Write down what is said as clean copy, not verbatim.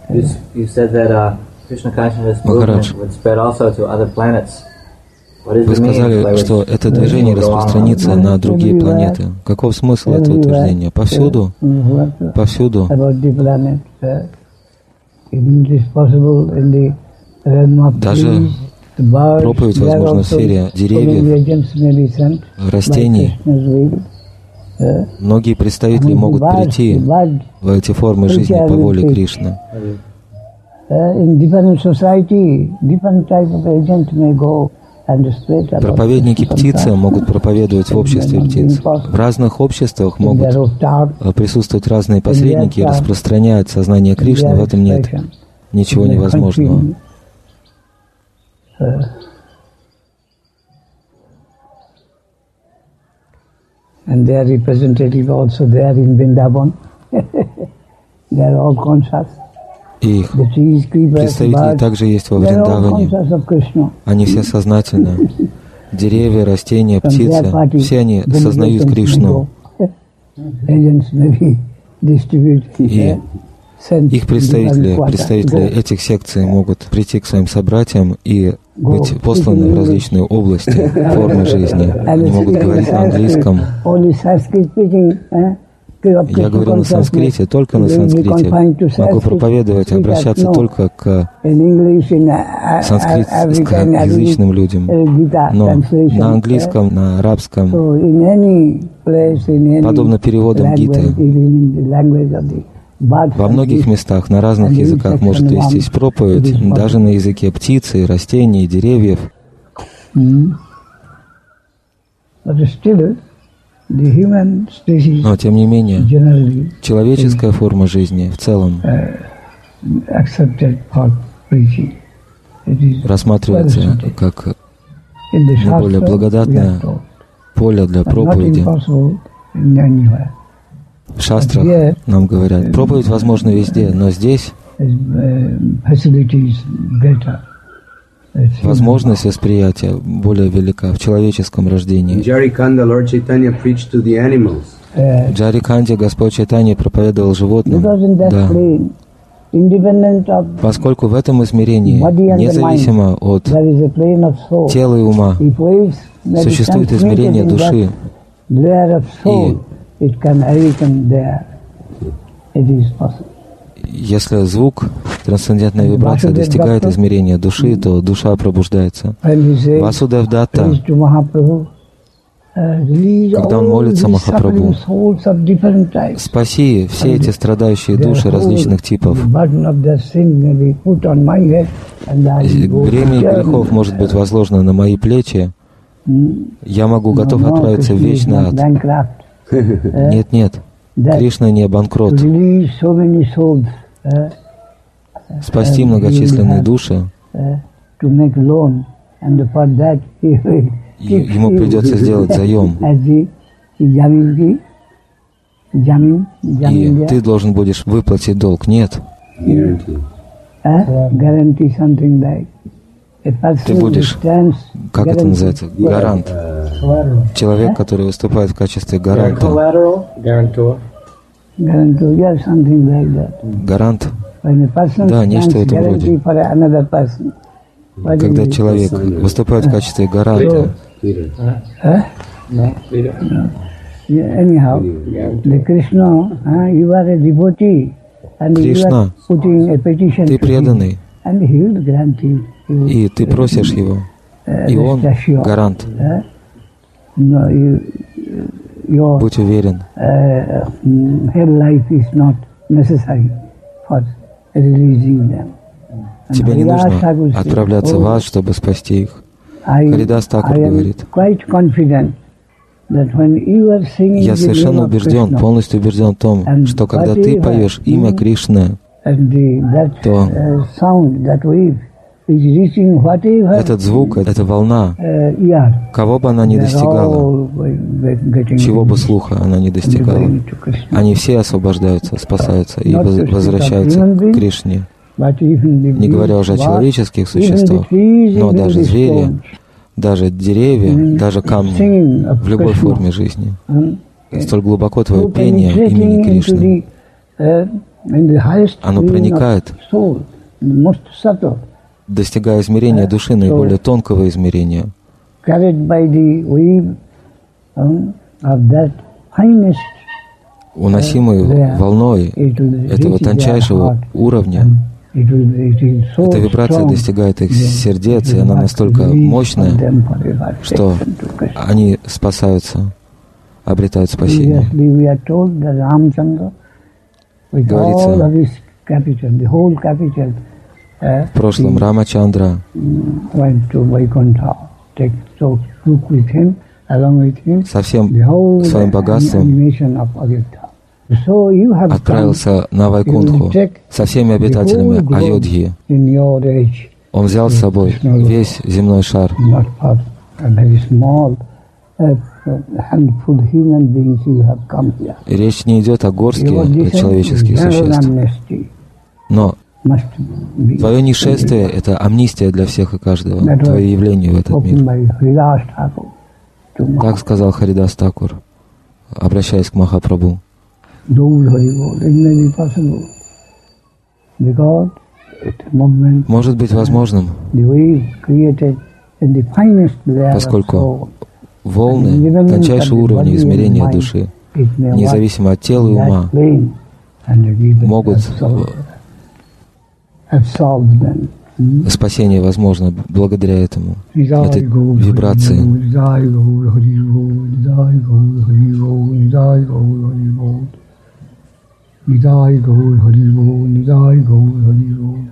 Махарадж, вы сказали, что это движение распространится на другие планеты. Каков смысл этого утверждения? Повсюду? Повсюду? Даже проповедь возможна в сфере деревьев, растений. Многие представители могут прийти в эти формы жизни по воле Кришны. Проповедники птицы могут проповедовать в обществе птиц. В разных обществах могут присутствовать разные посредники и распространять сознание Кришны. В этом нет ничего невозможного. And their representative also there in Vrindavan. They are all conscious. И их представители также есть во Вриндаване. Они все сознательны. Деревья, растения, птицы, все они сознают Кришну. И их представители этих секций могут прийти к своим собратьям и быть посланы в различные области, формы жизни. Они могут говорить на английском. Я говорю на санскрите, только на санскрите. Могу проповедовать, обращаться только к санскритскоязычным людям. Но на английском, на арабском, подобно переводам Гиты, во многих местах, на разных языках может вестись проповедь, даже на языке птицы, растений, деревьев. Но, тем не менее, человеческая форма жизни в целом рассматривается как наиболее благодатное поле для проповеди. В шастрах нам говорят, проповедь возможна везде, но здесь возможность восприятия более велика в человеческом рождении. В Джариканде Господь Чайтанья проповедовал животным, да. Поскольку в этом измерении, независимо от тела и ума, существует измерение души, и если звук, трансцендентная вибрация достигает измерения души, то душа пробуждается. Васудев-датта, когда он молится Махапрабху, спаси все эти страдающие души различных типов. Бремя грехов может быть возложено на мои плечи. Я готов отправиться в вечный ад. Нет. Кришна не банкрот. Спасти многочисленные души. Ему придется сделать заем. И ты должен будешь выплатить долг. Нет. Ты будешь, как это называется, гарант. Человек, который выступает в качестве гаранта. Гарант. Да, нечто в этом роде. Когда человек выступает в качестве гаранта. Кришна, ты преданный. И ты просишь его, и он гарант. Будь уверен. Тебе не нужно отправляться в ад, чтобы спасти их. Харидас Такур говорит, я совершенно убежден, полностью убежден в том, что когда ты поешь имя Кришны, то этот звук, эта волна, кого бы она ни достигала, чего бы слуха она ни достигала, они все освобождаются, спасаются и возвращаются к Кришне. Не говоря уже о человеческих существах, но даже звери, даже деревья, даже камни, в любой форме жизни. Столь глубоко твое пение имени Кришны. Оно проникает, достигая измерения души, наиболее тонкого измерения. Уносимый волной этого тончайшего уровня, эта вибрация достигает их сердец, и она настолько мощная, что они спасаются, обретают спасение. Говорится, в прошлом Рамачандра со всем своим богатством отправился на Вайкунтху со всеми обитателями Айодхи. Он взял с собой весь земной шар. И речь не идет о горстке человеческих существ. Но твое нешествие — это амнистия для всех и каждого, твое явление в этот мир. Так сказал Харидас Такур, обращаясь к Махапрабху. Может быть возможным, поскольку волны тончайшего уровня измерения души, независимо от тела и ума, могут спасение возможно благодаря этому, этой вибрации. Nidai Gaur Hari Bol, Nidai Gaur Hari Bol.